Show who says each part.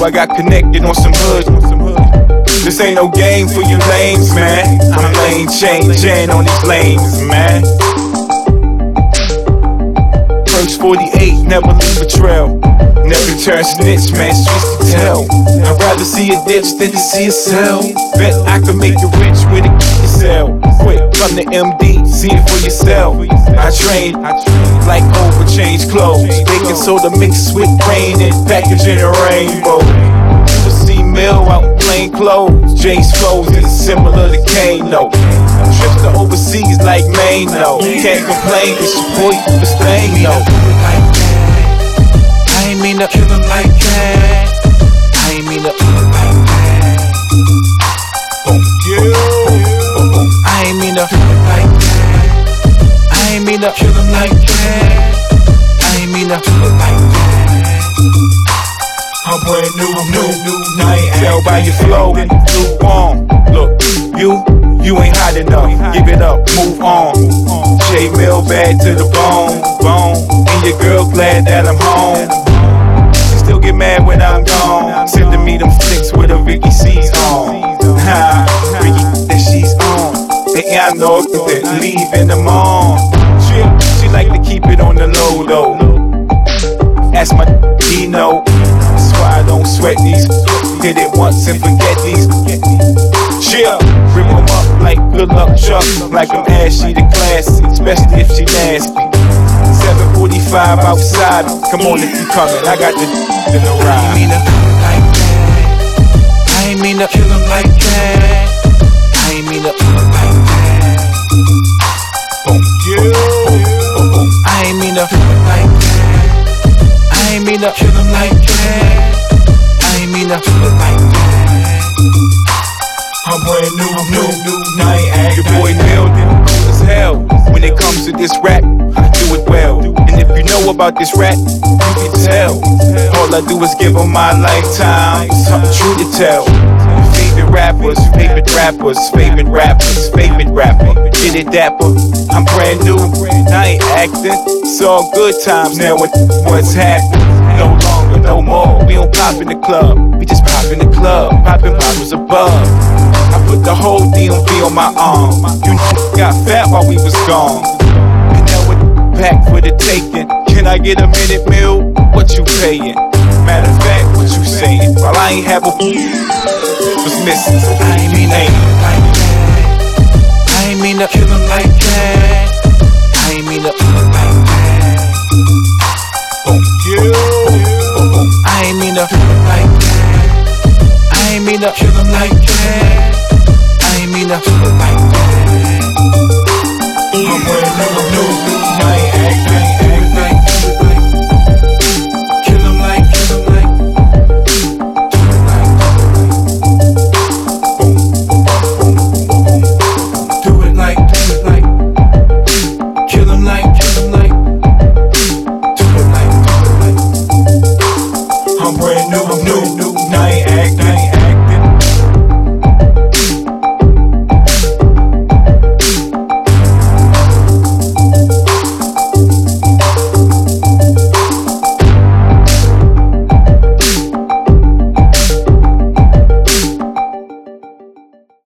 Speaker 1: I got connected on some hood. This ain't no game for you lames, man. I'm lane changing on these lanes, man. First 48, never leave a trail. Never turn snitch, man, streets to tell. I'd rather see a ditch than to see a cell. Bet I can make you rich with a sell. Quick, from the MD, see it for yourself. I train like overchange clothes. Baking soda mixed with rain and packaging a rainbow. You see Mill out in plain clothes. James flows is similar to Kano. Trips to overseas like Maine, no. Can't complain, cause your boy you sustain, no.
Speaker 2: I ain't mean to kill him like that. I ain't mean to kill him like that. I ain't mean to kill him like that. I ain't mean to kill him like that. I ain't mean to kill him like that.
Speaker 1: I'm brand new. I ain't tell by your flow, lukewarm. Look, you ain't hot enough. Give it up, move on. J Mill bad to the bone. And your girl glad that I'm home. Still get mad when I'm gone. Sending me them flicks with a Ricky C's on. Ricky that she's on. And I know that leave in the morning. She like to keep it on the low though. Ask my Dino. That's why I don't sweat these. Hit it once and forget these. Chill, rip them up like good luck Chuck. Like I'm ashy to classy, especially if she nasty. 7:45 outside. Come on if you coming, I got the in the ride.
Speaker 2: I ain't mean to kill him like that. I ain't mean to kill him like that. I ain't mean to kill him like that. I ain't mean to kill him like that. I ain't mean to kill him like that.
Speaker 1: I'm brand new. I ain't act. Your boy Mill didn't cool as hell. When it comes to this rap, I do it well. And if you know about this rap, you can tell. All I do is give them my lifetime, something true to tell. Favorite rappers, favorite rappers, favorite rappers, favorite rapper. Get it dapper, I'm brand new. I ain't acting, it's all good times now with what's happening. No longer, no more, we don't pop in the club. We just pop in the club, popping bottles above. I put the whole DMV on my arm. You got fat while we was gone. And now we're back for the taking. Can I get a minute, Mill? What you paying? Matter of fact, what you saying? While I ain't have a was missing.
Speaker 2: I ain't mean to kill him like that. I ain't mean to kill him like that. I ain't mean to kill him like that. I ain't mean to kill him like that. I ain't mean to kill him like that. I ain't mean to kill him like that.
Speaker 1: I'm brand new.